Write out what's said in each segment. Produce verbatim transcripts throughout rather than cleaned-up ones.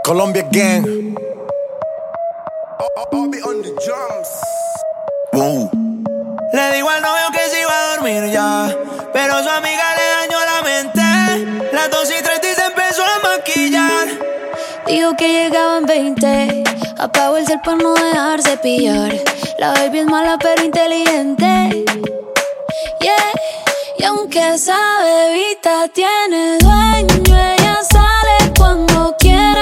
Colombia Gang. Bobby on the drums. Wow. Le digo al novio que se iba a dormir ya, pero su amiga le dañó la mente. Las dos y treinta y se empezó a maquillar. Dijo que llegaban veinte. Apagó el cel para no dejarse pillar. La baby es mala pero inteligente. Yeah. Y aunque esa bebita tiene dueño, ella sale cuando quiera.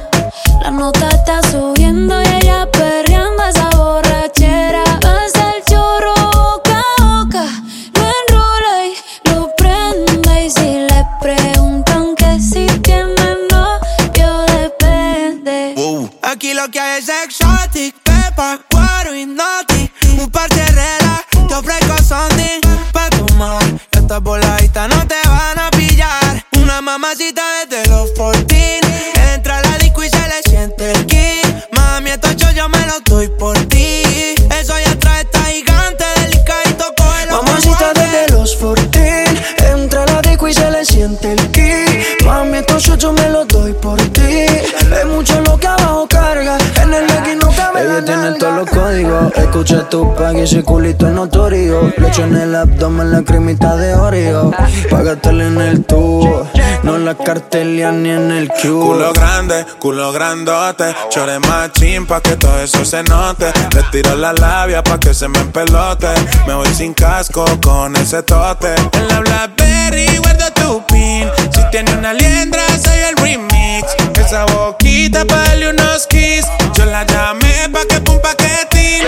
La nota está subiendo y ella perreando esa borrachera. Pasa el chorro boca a boca, lo enrola y lo prende. Y si le preguntan que si tiene novio, depende. Wow. Aquí lo que hay es exotic, pepa, guaro y naughty. Un par de reglas, te ofrezco something pa' tomar. Estas voladitas no te van a pillar. Una mamacita desde los catorce. Entra a la disco y se le siente el kick. Mami, estos yo me los doy por ti. Eso ya trae esta gigante delicadito, cógelo. Mamacita desde los catorce. Entra a la disco y se le siente el kick. Mami, estos yo me los doy por ti. Es mucho lo que abajo carga. En el X no cabe. Ella tiene todos los códigos. Escucha tu pack y ese culito es notorio. Le echo en el abdomen la cremita de Oreo. Pa' gastarle en el tubo, no en la cartelia ni en el cubo. Culo grande, culo grandote. Chore machín pa' que todo eso se note. Le tiro la labia pa' que se me empelote. Me voy sin casco con ese tote. En la Blackberry guardo tu pin. Si tiene una liendra soy el remix. Esa boquita pa' darle unos kiss. Yo la llamé pa' que pum paquetín.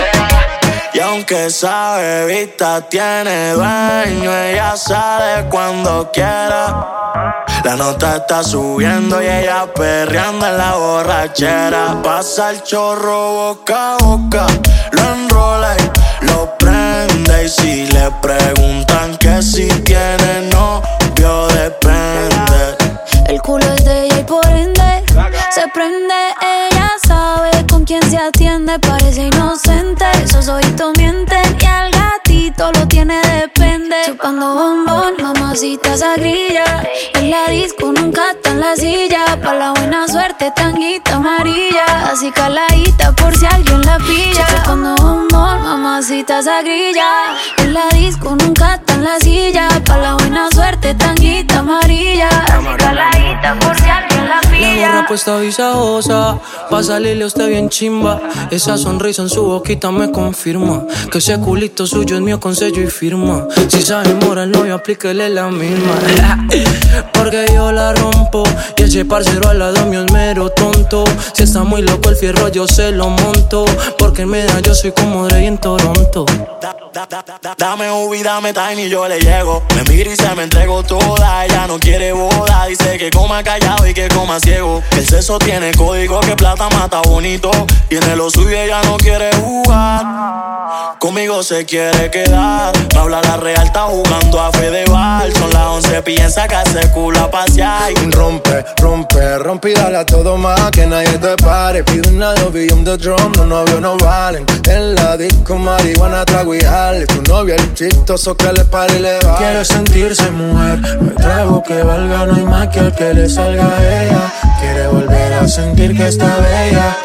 Y aunque esa bebita tiene dueño, ella sale cuando quiera. La nota está subiendo y ella perreando en la borrachera. Pasa el chorro boca a boca, lo enrola y lo prende. Y si le preguntan que si tiene novio, depende. El culo es de ella y por ende se prende. Ella sabe con quién se atiende. Parece inocente, esos ojitos mienten. Y al gatito lo tiene depende. Chupando bombón, mamacita esa grilla. En la disco nunca está en la silla. Pa' la buena suerte, tanguita amarilla. Así caladita por si alguien la pilla. Chupando bombón, mamacita esa grilla. En la disco nunca está en la silla. Pa' la buena suerte, tanguita amarilla. Así caladita por si alguien la pilla. La gorra puesta visajosa, pa' salirle a usted bien chimba. Esa sonrisa en su boquita me confirma que ese culito suyo es mío con sello y firma. Si se enamora el novio, aplíquele la misma. Porque yo la rompo y ese parcero al lado mío es mero tonto. Si está muy loco el fierro yo se lo monto. Porque en media yo soy como Dre en Toronto. Da, da, da, da, dame Ubi, dame Tiny, yo le llego. Me mira y se me entregó toda. Ella no quiere boda, dice que coma callado y que coma ciego. El sexo tiene código, que plata mata bonito. Tiene lo suyo, ella no quiere jugar. Conmigo se quiere quedar. Me habla la real, está jugando a Fedeval. Son las once, piensa que hace culo a pasear. Rompe, rompe, rompe y dale a todo más, que nadie te pare. Pide una novia on the drum, los novios no valen. En la disco marihuana trago y jale. Tu novia el chistoso que le pare y le va. Quiere sentirse mujer, me trago que valga, no hay más que el que le salga a ella. Quiere volver a sentir que está bella.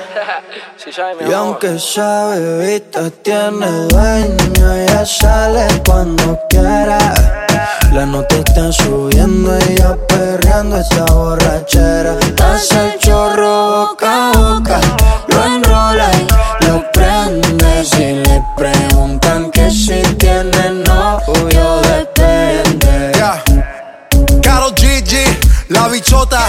Y aunque esa bebita tiene dueño, ella sale cuando quiera. La nota está subiendo, ella perreando esta borrachera. Pasa el chorro boca a boca, lo enrola y lo prende. Si le preguntan que si tiene novio, depende. Yeah. Karol G G, la bichota.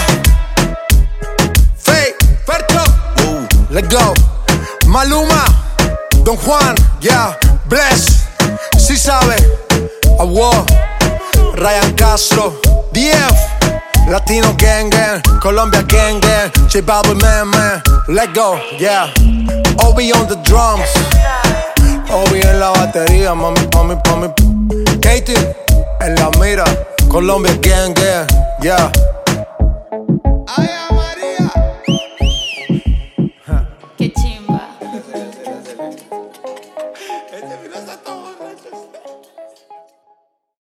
Faye, Ferto. Uh, let's go. Maluma, Don Juan, yeah, Bless, si sabe, Awo, Ryan Castro, D F, Latino Gang Gang, Colombia Gang Gang, J Balvin Man Man, let's go, yeah, Obi on the drums, Obi en la batería, mami, mami, mami, Katie en la mira, Colombia Gang Gang, yeah.